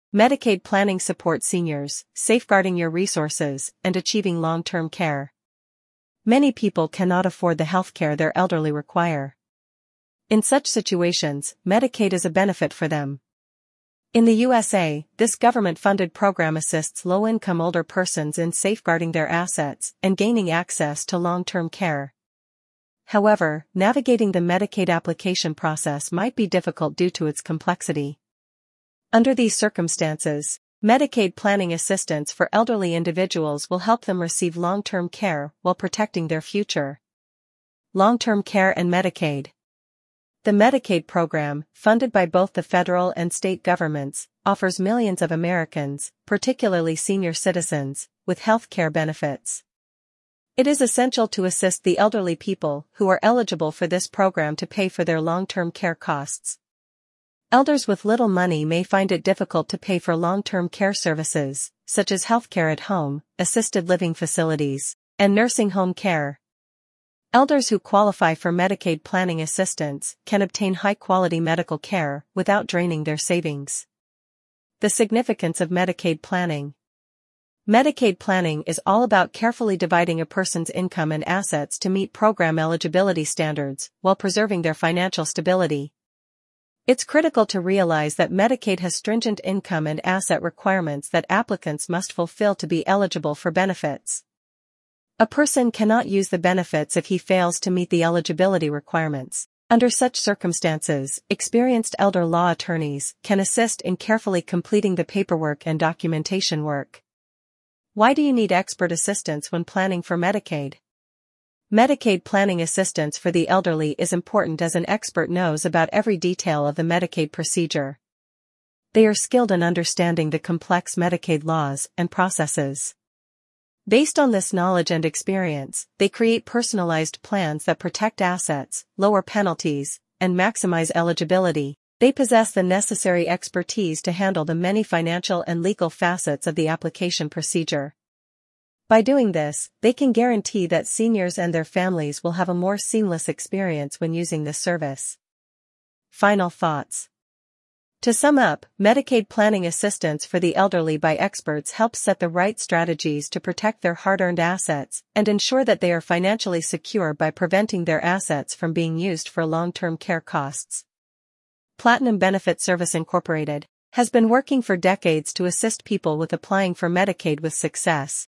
Medicaid planning supports seniors, safeguarding your resources and achieving long-term care. Many people cannot afford the health care their elderly require. In such situations, Medicaid is a benefit for them. In the USA, this government-funded program assists low-income older persons in safeguarding their assets and gaining access to long-term care. However, navigating the Medicaid application process might be difficult due to its complexity. Under these circumstances, Medicaid planning assistance for elderly individuals will help them receive long-term care while protecting their future. Long-term care and Medicaid. The Medicaid program, funded by both the federal and state governments, offers millions of Americans, particularly senior citizens, with health care benefits. It is essential to assist the elderly people who are eligible for this program to pay for their long-term care costs. Elders with little money may find it difficult to pay for long-term care services, such as healthcare at home, assisted living facilities, and nursing home care. Elders who qualify for Medicaid planning assistance can obtain high-quality medical care without draining their savings. The significance of Medicaid planning. Medicaid planning is all about carefully dividing a person's income and assets to meet program eligibility standards while preserving their financial stability. It's critical to realize that Medicaid has stringent income and asset requirements that applicants must fulfill to be eligible for benefits. A person cannot use the benefits if he fails to meet the eligibility requirements. Under such circumstances, experienced elder law attorneys can assist in carefully completing the paperwork and documentation work. Why do you need expert assistance when planning for Medicaid? Medicaid planning assistance for the elderly is important as an expert knows about every detail of the Medicaid procedure. They are skilled in understanding the complex Medicaid laws and processes. Based on this knowledge and experience, they create personalized plans that protect assets, lower penalties, and maximize eligibility. They possess the necessary expertise to handle the many financial and legal facets of the application procedure. By doing this, they can guarantee that seniors and their families will have a more seamless experience when using this service. Final thoughts. To sum up, Medicaid planning assistance for the elderly by experts helps set the right strategies to protect their hard-earned assets and ensure that they are financially secure by preventing their assets from being used for long-term care costs. Platinum Benefit Service Incorporated has been working for decades to assist people with applying for Medicaid with success.